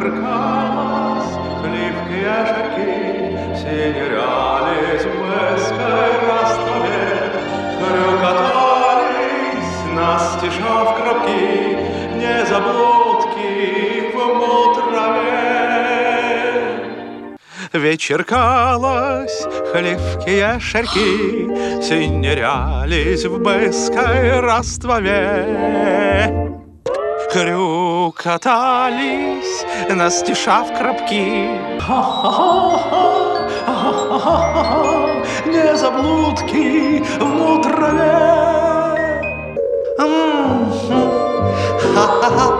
смеркалось, хлипкие шаги все терялись в морской ростове, крюкотались настежав крапки, незабудки в мутрове. Вечеркалось, хлипкие шарки синерялись в быской ростове, крюкотались, настежав крапки. Незаблудки в мутрове.